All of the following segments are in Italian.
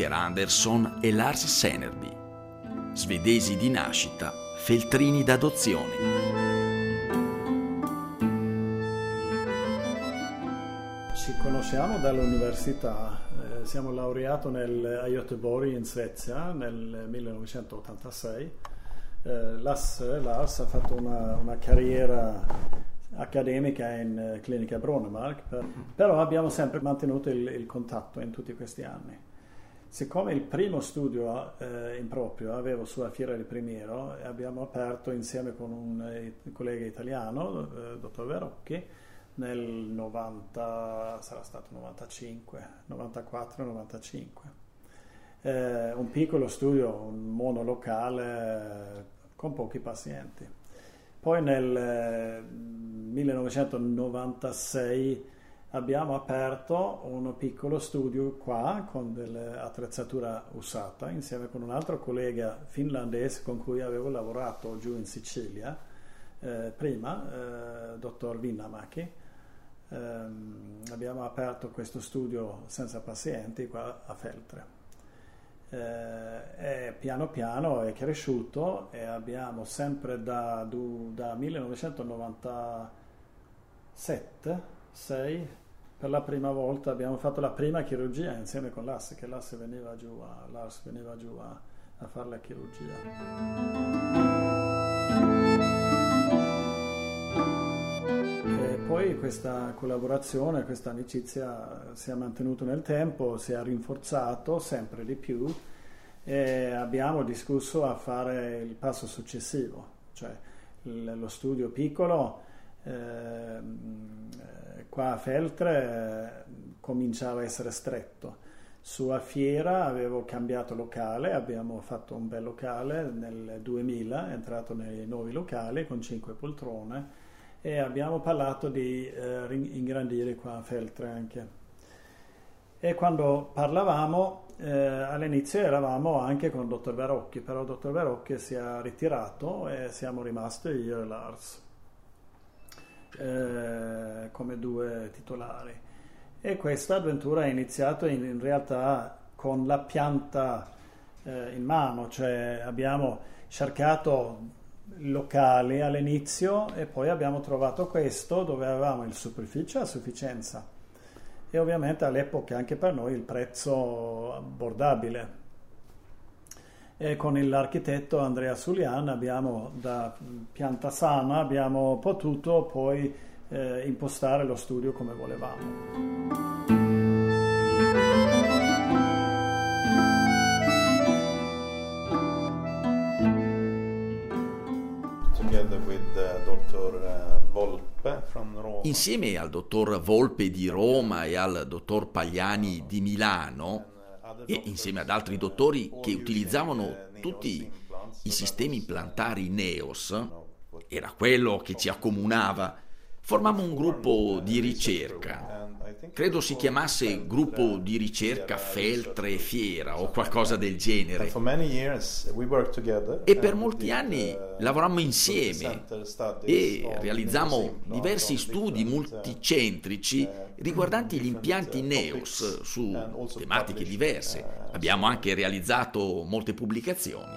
Per Anderson e Lars Senerby, svedesi di nascita, feltrini d'adozione. Ci conosciamo dall'università, siamo laureati a Göteborg in Svezia nel 1986. Lars ha fatto una carriera accademica in clinica Brånemark, però abbiamo sempre mantenuto il contatto in tutti questi anni. Siccome il primo studio in proprio avevo sulla Fiera di Primiero, abbiamo aperto insieme con un collega italiano, dottor Verocchi, nel 90, sarà stato 95, 94-95. Un piccolo studio, un monolocale con pochi pazienti. Poi nel 1996 abbiamo aperto un piccolo studio qua con dell'attrezzatura usata insieme con un altro collega finlandese con cui avevo lavorato giù in Sicilia prima, dottor Vinnamäki. Abbiamo aperto questo studio senza pazienti qua a Feltre. E piano piano è cresciuto e abbiamo sempre da 1997-6 per la prima volta abbiamo fatto la prima chirurgia insieme con Lars, che Lars veniva giù a fare la chirurgia. Poi questa collaborazione, questa amicizia si è mantenuta nel tempo, si è rinforzato sempre di più e abbiamo discusso a fare il passo successivo, cioè lo studio piccolo qua a Feltre cominciava a essere stretto. Su a Fiera avevo cambiato locale, abbiamo fatto un bel locale nel 2000, è entrato nei nuovi locali con 5 poltrone. E abbiamo parlato di ingrandire qua a Feltre anche. E quando parlavamo, all'inizio eravamo anche con il dottor Verocchi, però il dottor Verocchi si è ritirato e siamo rimasti io e Lars come due titolari. E questa avventura è iniziata in realtà con la pianta in mano, cioè abbiamo cercato locali all'inizio e poi abbiamo trovato questo dove avevamo il superficie a sufficienza e ovviamente all'epoca anche per noi il prezzo abbordabile. E con l'architetto Andrea Sulian abbiamo da pianta sana abbiamo potuto poi impostare lo studio come volevamo. Insieme al dottor Volpe di Roma e al dottor Pagliani di Milano e insieme ad altri dottori che utilizzavano tutti i sistemi implantari NEOS, era quello che ci accomunava, formammo un gruppo di ricerca. Credo si chiamasse Gruppo di Ricerca Feltre e Fiera o qualcosa del genere. E per molti anni lavorammo insieme e realizzammo diversi studi multicentrici riguardanti gli impianti NEOS su tematiche diverse. Abbiamo anche realizzato molte pubblicazioni.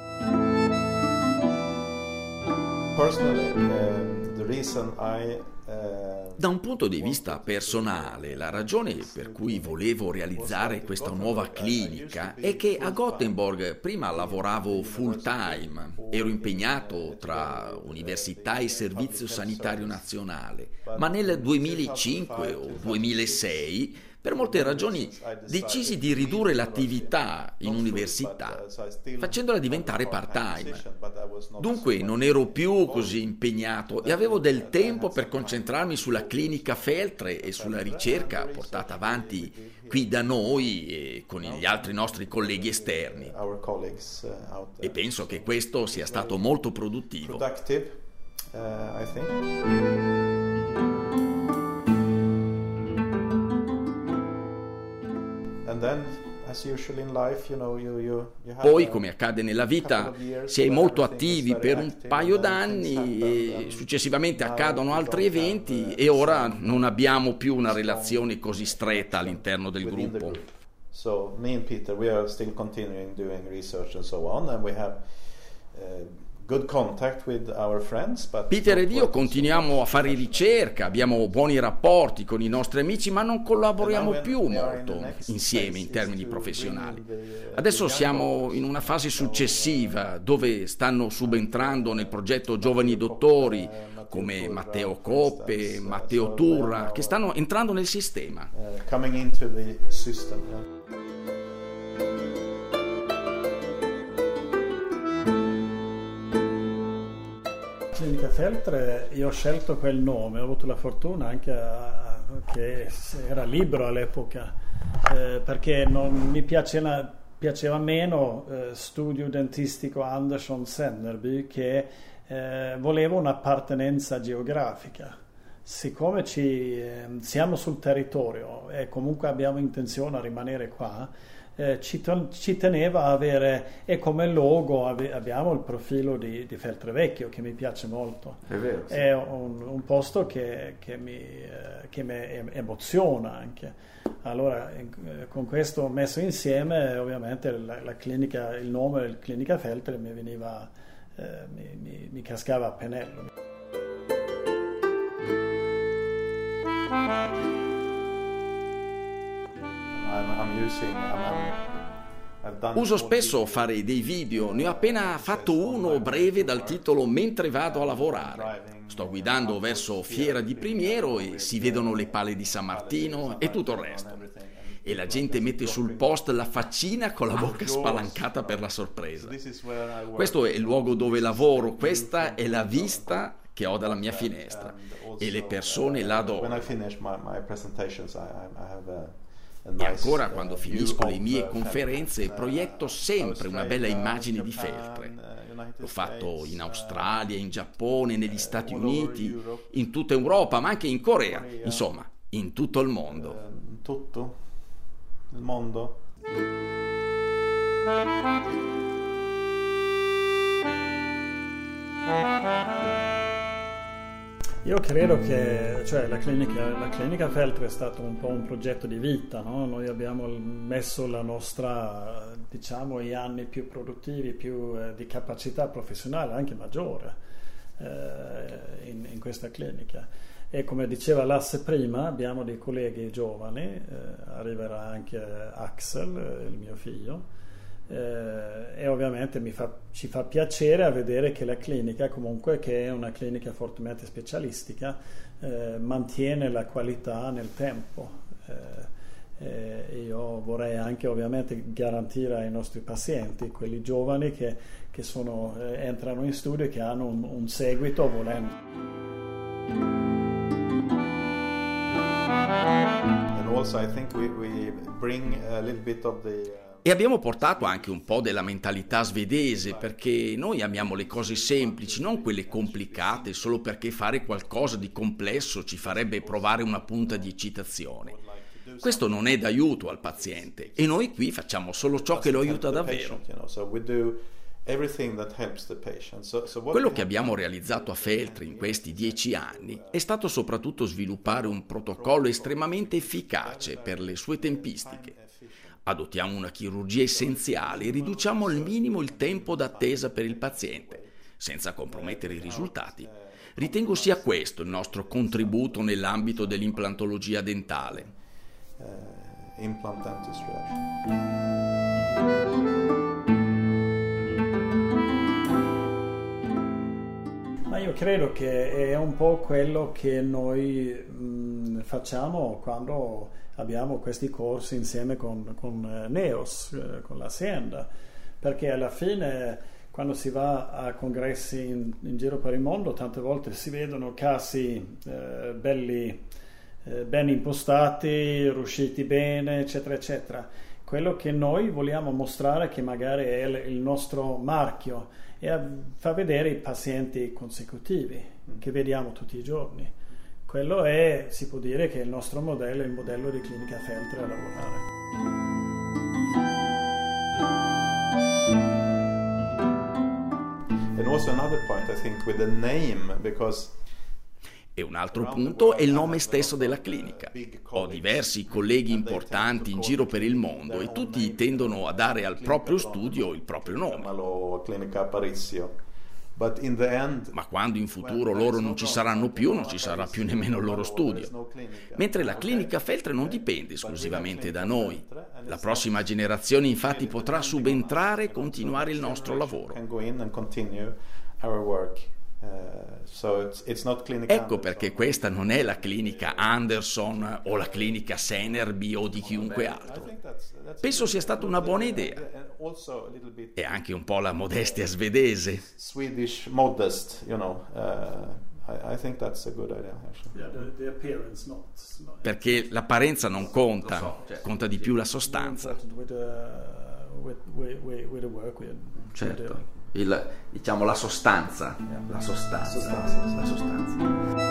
Da un punto di vista personale, la ragione per cui volevo realizzare questa nuova clinica è che a Gothenburg prima lavoravo full time, ero impegnato tra università e servizio sanitario nazionale, ma nel 2005 o 2006 per molte ragioni decisi di ridurre l'attività in università, facendola diventare part-time. Dunque non ero più così impegnato e avevo del tempo per concentrarmi sulla clinica Feltre e sulla ricerca portata avanti qui da noi e con gli altri nostri colleghi esterni. E penso che questo sia stato molto produttivo. Poi, come accade nella vita, si è molto attivi per un paio d'anni e successivamente accadono altri eventi e ora non abbiamo più una relazione così stretta all'interno del gruppo. So me and Peter, we are still continuing doing research and so on, and we have good contact with our friends, but Peter ed io continuiamo a fare ricerca, abbiamo buoni rapporti con i nostri amici, ma non collaboriamo più molto insieme in termini professionali. Adesso siamo in una fase successiva dove stanno subentrando nel progetto giovani dottori come Matteo Coppe, Matteo Turra, che stanno entrando nel sistema. Coming into the system. Clinica Feltre, io ho scelto quel nome, ho avuto la fortuna anche che era libero all'epoca, perché non mi piaceva meno studio dentistico Anderson Sennerby, che voleva un'appartenenza geografica. Siccome siamo sul territorio e comunque abbiamo intenzione di rimanere qua, ci teneva a avere, e come logo abbiamo il profilo di Feltrevecchio, che mi piace molto. È vero, sì. È un posto che mi emoziona anche. Allora con questo messo insieme, ovviamente la clinica, il nome Clinica Feltre mi veniva, mi cascava a pennello. Uso spesso fare dei video, ne ho appena fatto uno breve dal titolo Mentre vado a lavorare. Sto guidando verso Fiera di Primiero e si vedono le pale di San Martino e tutto il resto. E la gente mette sul post la faccina con la bocca spalancata per la sorpresa. Questo è il luogo dove lavoro, questa è la vista che ho dalla mia finestra e le persone la adorano. E ancora quando finisco le mie conferenze proietto sempre una bella immagine di Feltre. L'ho fatto in Australia, in Giappone, negli Stati Uniti, in tutta Europa, ma anche in Corea, insomma, in tutto il mondo. Tutto il mondo. Io credo che la clinica Feltre è stato un po' un progetto di vita, no? Noi abbiamo messo la nostra, diciamo, gli anni più produttivi, più di capacità professionale anche maggiore in questa clinica. E come diceva Lasse prima, abbiamo dei colleghi giovani, arriverà anche Axel, il mio figlio. E ovviamente ci fa piacere a vedere che la clinica, comunque, che è una clinica fortemente specialistica, mantiene la qualità nel tempo. Io vorrei anche ovviamente garantire ai nostri pazienti, quelli giovani che entrano in studio e che hanno un seguito volendo. And also I think we bring a little bit of the E abbiamo portato anche un po' della mentalità svedese, perché noi amiamo le cose semplici, non quelle complicate, solo perché fare qualcosa di complesso ci farebbe provare una punta di eccitazione. Questo non è d'aiuto al paziente e noi qui facciamo solo ciò che lo aiuta davvero. Quello che abbiamo realizzato a Feltre in questi 10 anni è stato soprattutto sviluppare un protocollo estremamente efficace per le sue tempistiche. Adottiamo una chirurgia essenziale e riduciamo al minimo il tempo d'attesa per il paziente, senza compromettere i risultati. Ritengo sia questo il nostro contributo nell'ambito dell'implantologia dentale. Implant dentistry. Ma io credo che è un po' quello che noi facciamo quando abbiamo questi corsi insieme con Neos, con l'azienda, perché alla fine quando si va a congressi in giro per il mondo tante volte si vedono casi belli, ben impostati, riusciti bene, eccetera eccetera. Quello che noi vogliamo mostrare, che magari è il nostro marchio, è far vedere i pazienti consecutivi che vediamo tutti i giorni. Quello è, si può dire che è il nostro modello, il modello di Clinica Feltre a lavorare. And also another point, I think, with the name, because E un altro punto è il nome stesso della clinica. Ho diversi colleghi importanti in giro per il mondo e tutti tendono a dare al proprio studio il proprio nome. Ma quando in futuro loro non ci saranno più, non ci sarà più nemmeno il loro studio. Mentre la clinica Feltre non dipende esclusivamente da noi. La prossima generazione infatti potrà subentrare e continuare il nostro lavoro. Ecco perché questa non è la clinica Anderson o la clinica Senerby o di chiunque altro. Penso sia stata una buona idea. E anche un po' la modestia svedese. Swedish modest, you know. I think that's a good idea, actually. The appearance not. Perché l'apparenza non conta, conta di più la sostanza. Certo. Diciamo la sostanza. La sostanza.